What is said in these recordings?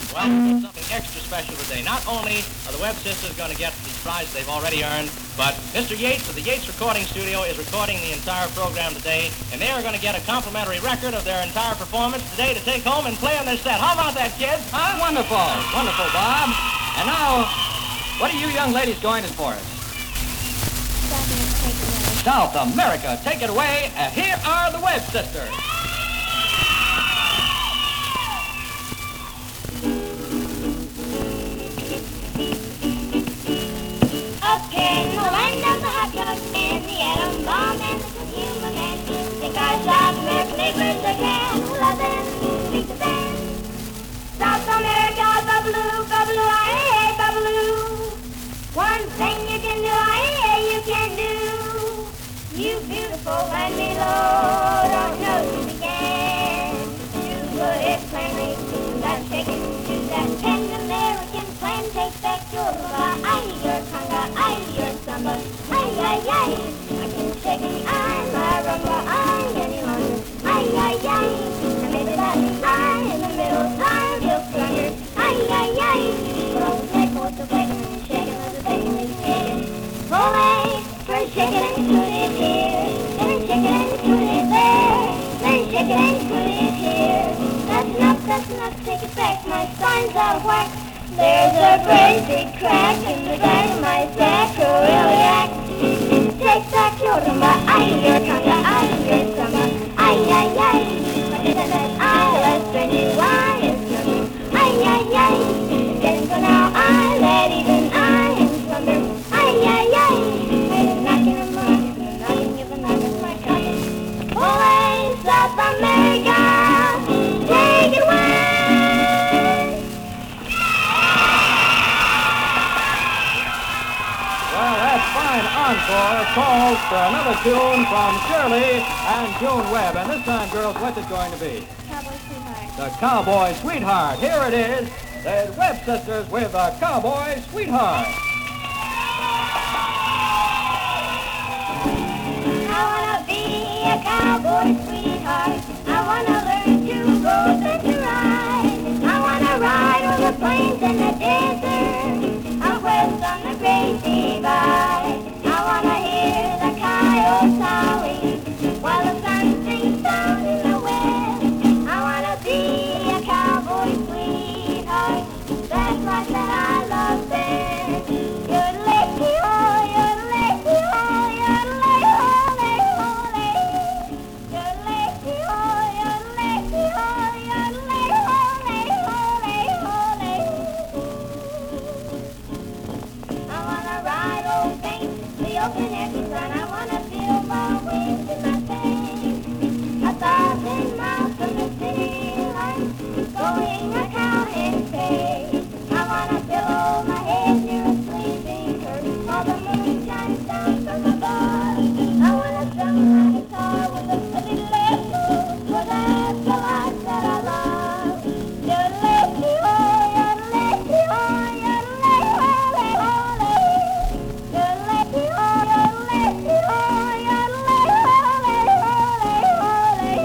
Well, we've got something extra special today. Not only are the Webb sisters going to get the prize they've already earned, but Mr. Yates of the Yates Recording Studio is recording the entire program today, and they are going to get a complimentary record of their entire performance today to take home and play on their set. How about that, kids? Huh? Wonderful. Wonderful, Bob. And now, what are you young ladies going in for us? South America, take it away. Here are the Webb sisters. In the land of the hot dog and the atom bomb and the human man, think our South American neighbors again, love them, speak to them. South America, babaloo, babaloo, aye, babaloo. One thing you can do, aye, you can do. You beautiful and below, don't know to begin. Do it plainly, do that shaking, do that Pan American plan, take back your aye, your conga, aye, your samba, aye, aye, aye. I can shake an eye, my rumba, aye, any longer, aye, aye, aye. And maybe that eye in the middle, I feel stronger, aye, aye, aye. Put on the neck, what's the bacon, shaking with the bacon is shaking. Ole, first shake it and put it here, then shake it and put it there, then shake it and put it here. That's enough, take it back, my signs are whack. There's a crazy crack in the back of my sacroiliac. Take back your rumba, aye, your conga, aye, your samba, aye, aye, aye. But that I let strange why is nothing, aye, aye, aye. It's getting so now, I let even I am slumber, aye, aye, aye. I am knocking and knocking, give a knock at my coffin. Ole, South America, take it away. Encore calls for another tune from Shirley and June Webb. And this time, girls, what's it going to be? Cowboy Sweetheart. The Cowboy Sweetheart. Here it is. The Webb sisters with the Cowboy Sweetheart. I wanna be a cowboy sweetheart. I wanna learn to go and to ride. I wanna ride on the plains and the desert, out west on the Great Divide. I wanna hear the coyotes howling while the sun sinks down in the west. I wanna be a cowboy sweetheart. That's life that I love best. Yodelay-hee-ho, yodelay-hee-ho, yodelay-ho-lay-ho-lay. Yodelay-hee-ho, yodelay-hee-ho, yodelay-ho-lay-ho-lay-ho-lay. I wanna ride old things, the open air to run. I wanna feel my wings in my face. 1,000 miles from the city lights, going a cowhead pace. I wanna pillow my head near a sleeping curtain while the moon shines down from above. I wanna strum my guitar with a little left, for that's the life that I love. Yodelay-hee-ho, yodelay-hee-ho, yodelay-ho-lay-ho-lay. Yodelay-hee-ho, yodelay-hee-ho, yodelay-ho-lay-ho-lay-ho-lay.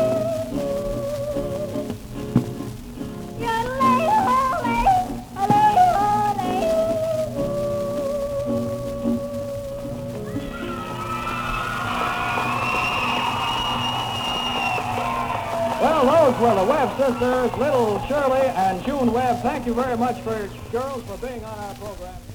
Well, those were the Webb sisters, Little Shirley and June Webb. Thank you very much, girls, for being on our program.